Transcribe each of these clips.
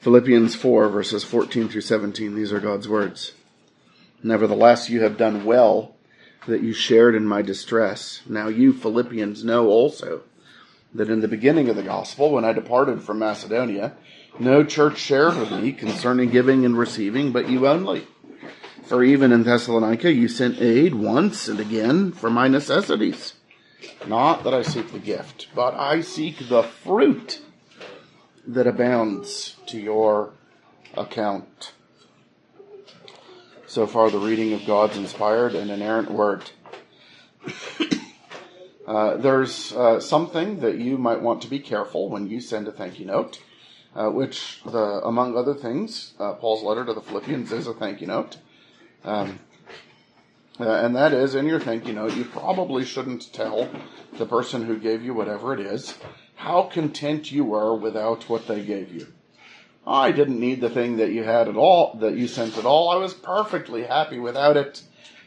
Philippians 4, verses 14 through 17, these are God's words. Nevertheless, you have done well that you shared in my distress. Now you, Philippians, know also that in the beginning of the gospel, when I departed from Macedonia, no church shared with me concerning giving and receiving, but you only. For even in Thessalonica you sent aid once and again for my necessities. Not that I seek the gift, but I seek the fruit that abounds to your account. So far, the reading of God's inspired and inerrant word. There's something that you might want to be careful when you send a thank you note, which, among other things, Paul's letter to the Philippians is a thank you note. And that is, in your thank you note, you probably shouldn't tell the person who gave you whatever it is how content you were without what they gave you. I didn't need the thing that you had at all, that you sent at all. I was perfectly happy without it.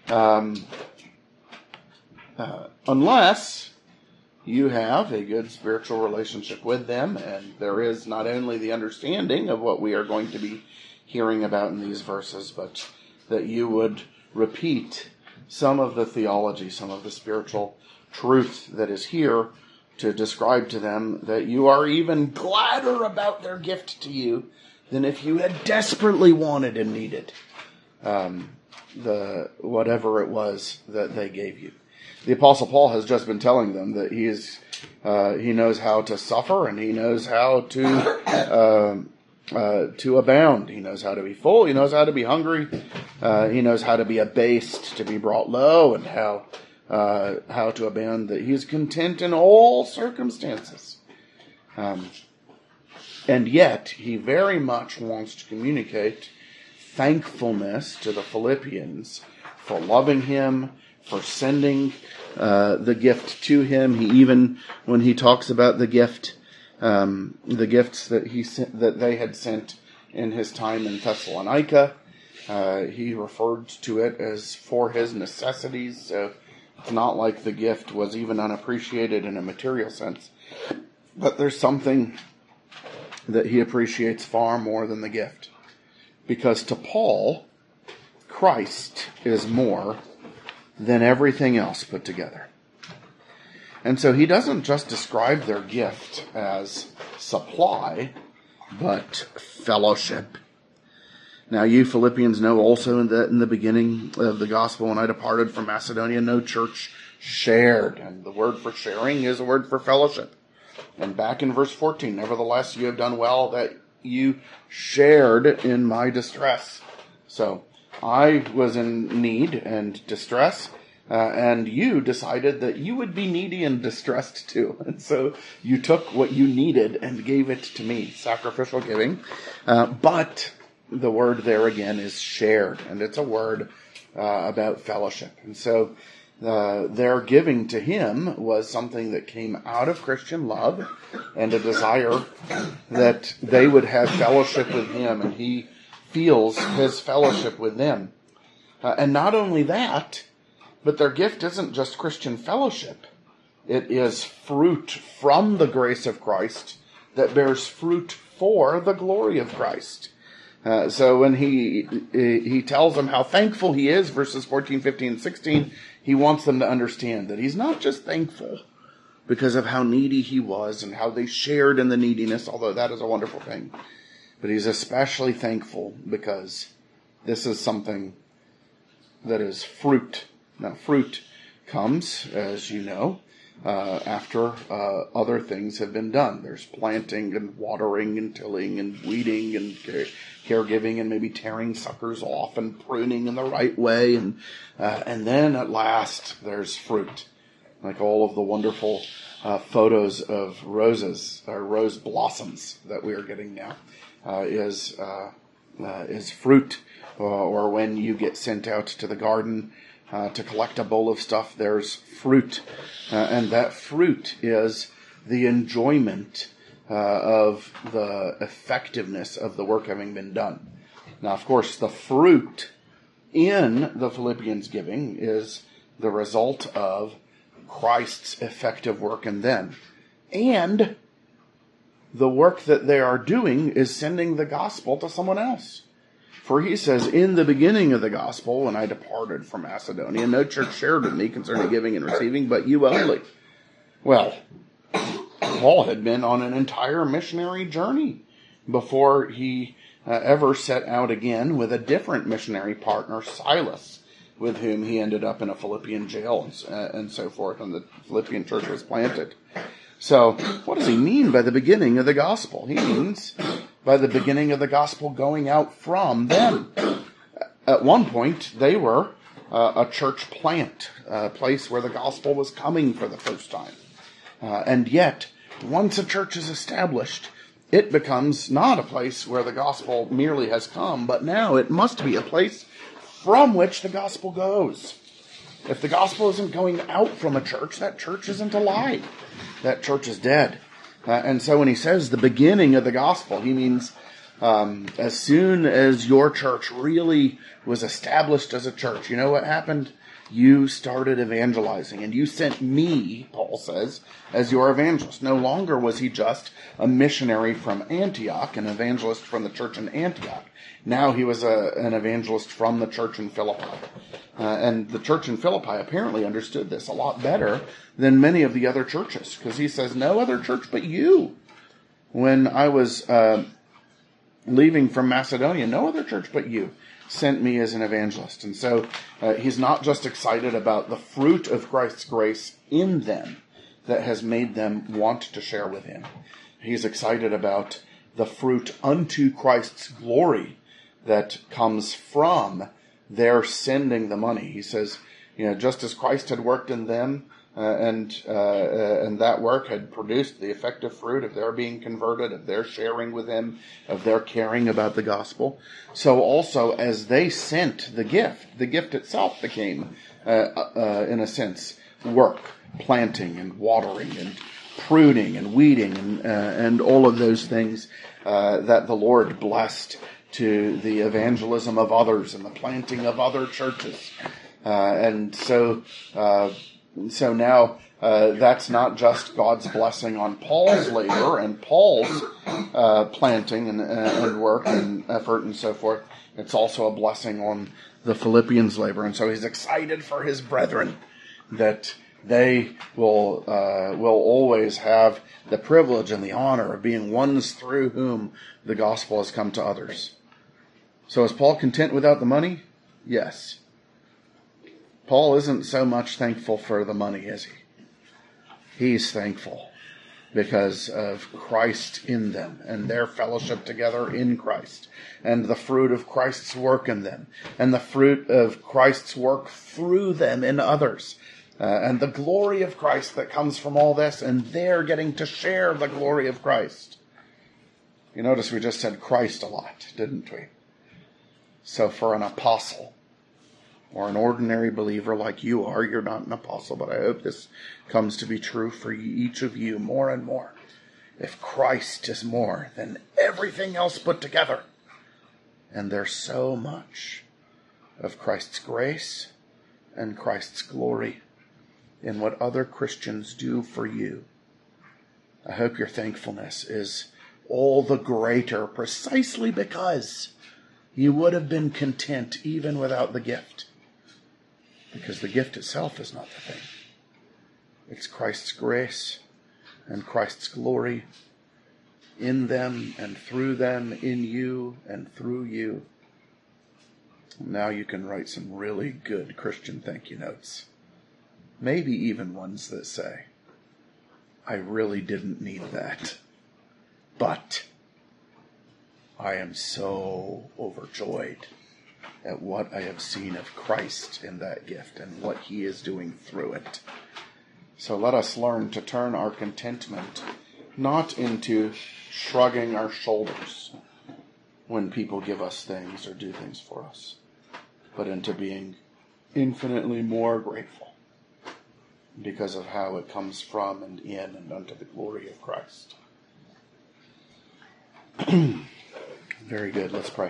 Unless you have a good spiritual relationship with them, and there is not only the understanding of what we are going to be hearing about in these verses, but that you would repeat some of the theology, some of the spiritual truth that is here to describe to them that you are even gladder about their gift to you than if you had desperately wanted and needed whatever it was that they gave you. The Apostle Paul has just been telling them that he knows how to suffer and he knows how to abound. He knows how to be full. He knows how to be hungry. He knows how to be abased, to be brought low, and how to abound, that he is content in all circumstances. And yet, he very much wants to communicate thankfulness to the Philippians for loving him, for sending the gift to him. He even, when he talks about the gifts that they had sent in his time in Thessalonica, he referred to it as for his necessities. So it's not like the gift was even unappreciated in a material sense. But there's something that he appreciates far more than the gift. Because to Paul, Christ is more than everything else put together. And so he doesn't just describe their gift as supply, but fellowship. Now you Philippians know also that in the beginning of the gospel, when I departed from Macedonia, no church shared. And the word for sharing is a word for fellowship. And back in verse 14, nevertheless, you have done well that you shared in my distress. So I was in need and distress, and you decided that you would be needy and distressed too. And so you took what you needed and gave it to me, sacrificial giving. But the word there again is shared, and it's a word about fellowship. And so their giving to him was something that came out of Christian love and a desire that they would have fellowship with him, and he feels his fellowship with them. And not only that, but their gift isn't just Christian fellowship. It is fruit from the grace of Christ that bears fruit for the glory of Christ. So when he tells them how thankful he is, verses 14, 15, and 16, he wants them to understand that he's not just thankful because of how needy he was and how they shared in the neediness, although that is a wonderful thing. But he's especially thankful because this is something that is fruit. Now, fruit comes, as you know, after other things have been done. There's planting and watering and tilling and weeding and caregiving and maybe tearing suckers off and pruning in the right way. And then at last there's fruit. Like all of the wonderful photos of roses, or rose blossoms that we are getting now, is fruit. Or when you get sent out to the garden to collect a bowl of stuff, there's fruit. And that fruit is the enjoyment of the effectiveness of the work having been done. Now, of course, the fruit in the Philippians giving is the result of Christ's effective work in them. And the work that they are doing is sending the gospel to someone else. For he says, in the beginning of the gospel, when I departed from Macedonia, no church shared with me concerning giving and receiving, but you only. Well, Paul had been on an entire missionary journey before he ever set out again with a different missionary partner, Silas, with whom he ended up in a Philippian jail and so forth, and the Philippian church was planted. So, what does he mean by the beginning of the gospel? He means by the beginning of the gospel going out from them. At one point, they were a church plant, a place where the gospel was coming for the first time. And yet, once a church is established, it becomes not a place where the gospel merely has come, but now it must be a place from which the gospel goes. If the gospel isn't going out from a church, that church isn't alive. That church is dead. And so when he says the beginning of the gospel, he means as soon as your church really was established as a church, you know what happened? You started evangelizing, and you sent me, Paul says, as your evangelist. No longer was he just a missionary from Antioch, an evangelist from the church in Antioch. Now he was an evangelist from the church in Philippi. And the church in Philippi apparently understood this a lot better than many of the other churches, because he says, no other church but you. When I was leaving from Macedonia, no other church but you sent me as an evangelist. And so he's not just excited about the fruit of Christ's grace in them that has made them want to share with him. He's excited about the fruit unto Christ's glory that comes from their sending the money. He says, just as Christ had worked in them, and that work had produced the effective fruit of their being converted, of their sharing with him, of their caring about the gospel. So also as they sent the gift itself became, in a sense, work, planting and watering and pruning and weeding and all of those things that the Lord blessed to the evangelism of others and the planting of other churches. So now that's not just God's blessing on Paul's labor and Paul's planting and work and effort and so forth. It's also a blessing on the Philippians' labor. And so he's excited for his brethren that they will always have the privilege and the honor of being ones through whom the gospel has come to others. So is Paul content without the money? Yes. Paul isn't so much thankful for the money, is he? He's thankful because of Christ in them and their fellowship together in Christ and the fruit of Christ's work in them and the fruit of Christ's work through them in others and the glory of Christ that comes from all this, and they're getting to share the glory of Christ. You notice we just said Christ a lot, didn't we? So for an apostle, or an ordinary believer like you are, you're not an apostle, but I hope this comes to be true for each of you more and more. If Christ is more than everything else put together, and there's so much of Christ's grace and Christ's glory in what other Christians do for you, I hope your thankfulness is all the greater precisely because you would have been content even without the gift. Because the gift itself is not the thing. It's Christ's grace and Christ's glory in them and through them, in you and through you. Now you can write some really good Christian thank you notes. Maybe even ones that say, I really didn't need that, but I am so overjoyed at what I have seen of Christ in that gift and what he is doing through it. So let us learn to turn our contentment not into shrugging our shoulders when people give us things or do things for us, but into being infinitely more grateful because of how it comes from and in and unto the glory of Christ. Very good. Let's pray.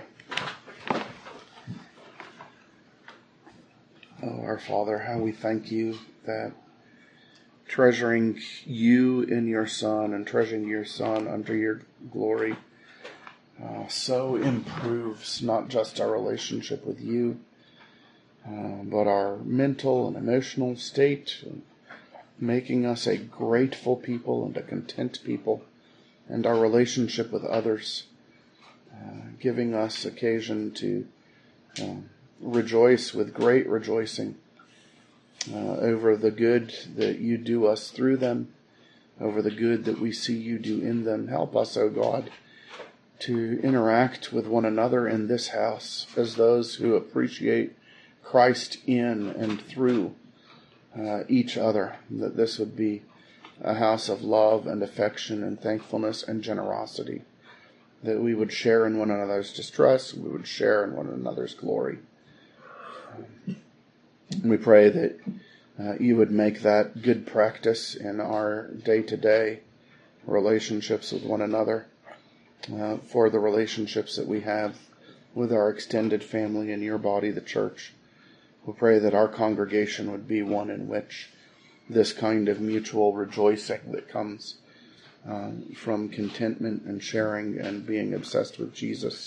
Oh, our Father, how we thank you that treasuring you in your Son and treasuring your Son under your glory so improves not just our relationship with you, but our mental and emotional state, making us a grateful people and a content people, and our relationship with others, giving us occasion to rejoice with great rejoicing over the good that you do us through them, over the good that we see you do in them. Help us, O God, to interact with one another in this house as those who appreciate Christ in and through each other, that this would be a house of love and affection and thankfulness and generosity, that we would share in one another's distress, we would share in one another's glory. We pray that you would make that good practice in our day-to-day relationships with one another, for the relationships that we have with our extended family in your body, the church. We pray that our congregation would be one in which this kind of mutual rejoicing that comes from contentment and sharing and being obsessed with Jesus,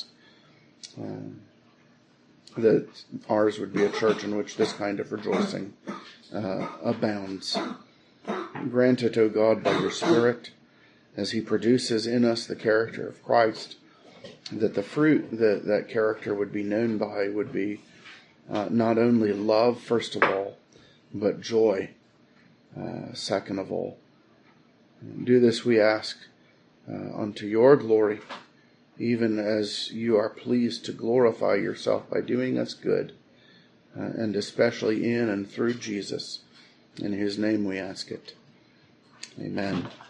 that ours would be a church in which this kind of rejoicing abounds. Grant it, O God, by your Spirit, as he produces in us the character of Christ, that the fruit that that character would be known by would be not only love, first of all, but joy, second of all. Do this, we ask, unto your glory, even as you are pleased to glorify yourself by doing us good, and especially in and through Jesus. In his name we ask it. Amen.